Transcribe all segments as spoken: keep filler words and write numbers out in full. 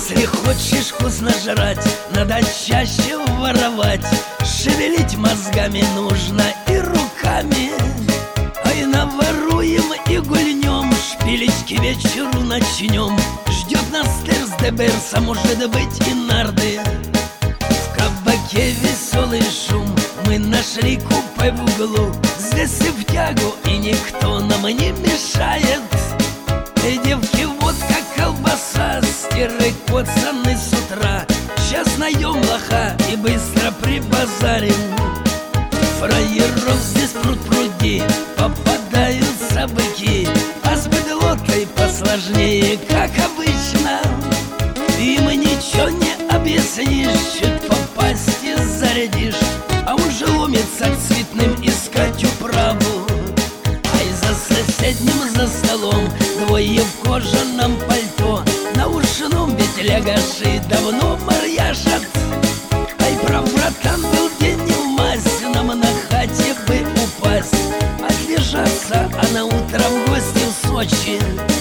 Если хочешь вкусно жрать, надо чаще воровать. Шевелить мозгами нужно и руками. Ай, наворуем и гульнем, шпилить к вечеру начнем. Ждет нас терс де берс, а может быть и нарды. В кабаке веселый шум, мы нашли купе в углу. Здесь и в тягу, и никто нам не мешает. Эй, девки, водка, колбаса, стиры коцаны с утра. Сейчас найдем лоха и быстро прибазарим. Фраеров здесь пруд-пруди, попадаются быки, а с быдлотой посложнее, как обычно. Им ничего не объяснишь, чуть попасть и зарядишь, а он же ломится к цветным искать управу. Ай, за соседним за столом двое в кожаном пальто, на ушном ведь лягаши давно марьяшат. Ай, прав, братан, был день не в масть, нам на хате бы упасть, отлежаться, а на утро в гости в Сочи.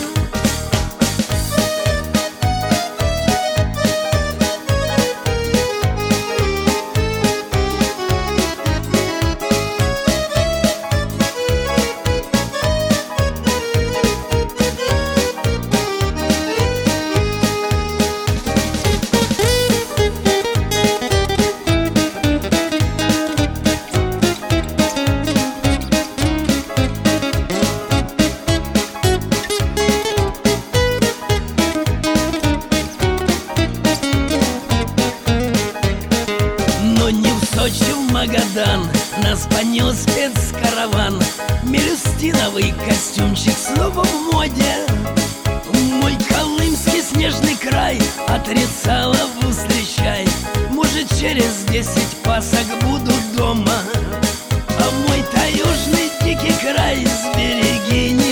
Сочи в Магадан нас понес спецкараван. Мелюстиновый костюмчик снова в моде. Мой колымский снежный край отрицалову встречай. Может, через десять пасок буду дома. А мой таежный дикий край сбереги не